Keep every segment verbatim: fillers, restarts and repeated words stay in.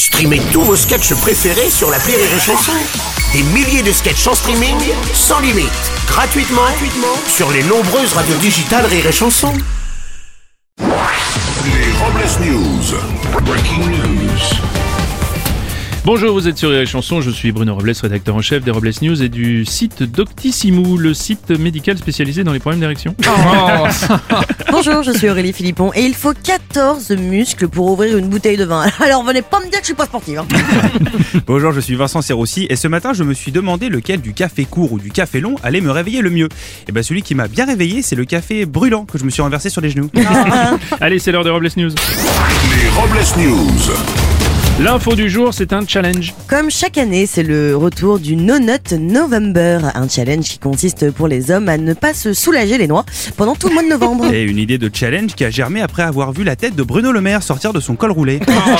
Streamez tous vos sketchs préférés sur l'appli Rire et Chanson. Des milliers de sketchs en streaming, sans limite, gratuitement, gratuitement sur les nombreuses radios digitales Rire et Chanson. Les Robles News. Breaking news. Bonjour, vous êtes sur Rire et Chanson, je suis Bruno Robles, rédacteur en chef des Robles News et du site Doctissimo, le site médical spécialisé dans les problèmes d'érection. Oh. Bonjour, je suis Aurélie Philippon et il faut quatorze muscles pour ouvrir une bouteille de vin. Alors venez pas me dire que je suis pas sportive. Hein. Bonjour, je suis Vincent Serroussi et ce matin je me suis demandé lequel du café court ou du café long allait me réveiller le mieux. Et ben celui qui m'a bien réveillé, c'est le café brûlant que je me suis renversé sur les genoux. Allez, c'est l'heure des Robles News. Les Robles News. L'info du jour, c'est un challenge. Comme chaque année, c'est le retour du No Nut November, un challenge qui consiste pour les hommes à ne pas se soulager les noix pendant tout le mois de novembre. Et une idée de challenge qui a germé après avoir vu la tête de Bruno Le Maire sortir de son col roulé.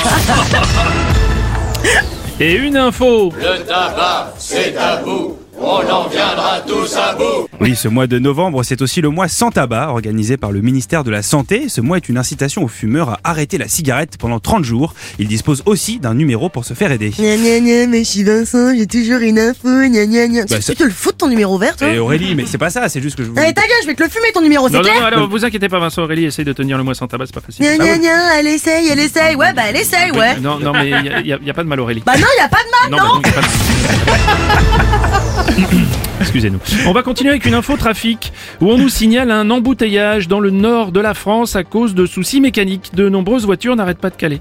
Et une info. Le tabac, c'est tabou. On en viendra tous à bout. Oui, ce mois de novembre, c'est aussi le mois sans tabac, organisé par le ministère de la Santé. Ce mois est une incitation aux fumeurs à arrêter la cigarette pendant trente jours. Il dispose aussi d'un numéro pour se faire aider. Gna gna gna, mais je suis Vincent, j'ai toujours une info, gna gna gna. Bah, tu ça- te le fous de ton numéro vert, toi? Et Aurélie, mais c'est pas ça, c'est juste que je vous... Allez, ta gueule, je vais te le fumer ton numéro, c'est Non, non, clair? non, alors, vous inquiétez pas, Vincent, Aurélie, essaye de tenir le mois sans tabac, c'est pas facile. Gna gna gna, elle essaye, elle essaye. Ouais, bah elle essaye, ouais. Non, non, mais il y, a- y a pas de mal, Aurélie. Bah non, y a pas de mal, Non, non, bah non, y a pas de- Excusez-nous. On va continuer avec une info trafic où on nous signale un embouteillage dans le nord de la France à cause de soucis mécaniques. De nombreuses voitures n'arrêtent pas de caler.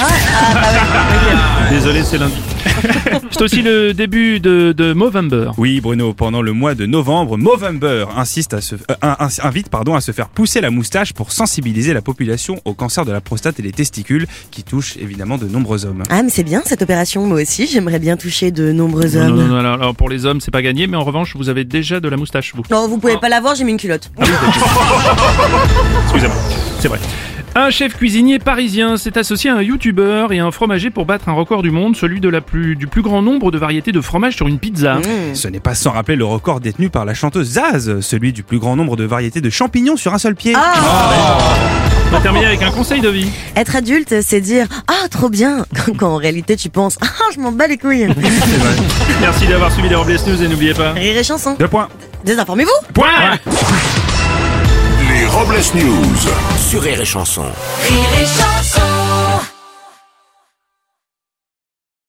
Désolé, c'est lundi. C'est aussi le début de, de Movember. Oui, Bruno, pendant le mois de novembre, Movember insiste à se, euh, in- in- invite pardon, à se faire pousser la moustache pour sensibiliser la population au cancer de la prostate et des testicules qui touche évidemment de nombreux hommes. Ah, mais c'est bien cette opération, moi aussi, j'aimerais bien toucher de nombreux Non, hommes. non, non, alors, alors, pour les hommes, c'est pas gagné, mais en revanche, vous avez déjà de la moustache, vous. Non, vous pouvez pas l'avoir, j'ai mis une culotte. Excusez-moi, c'est vrai. Un chef cuisinier parisien s'est associé à un youtubeur et un fromager pour battre un record du monde, celui de la plus, du plus grand nombre de variétés de fromage sur une pizza. Mmh. Ce n'est pas sans rappeler le record détenu par la chanteuse Zaz, celui du plus grand nombre de variétés de champignons sur un seul pied. Ah, On va terminer avec un conseil de vie. être adulte, c'est dire « Ah, trop bien !» quand en réalité tu penses « Ah, je m'en bats les couilles !» Merci d'avoir suivi les Robles News et n'oubliez pas... Rire et chanson. Deux points. Désinformez-vous. Point. Les Robles News. Sur Rire et Chanson. Rire et chanson.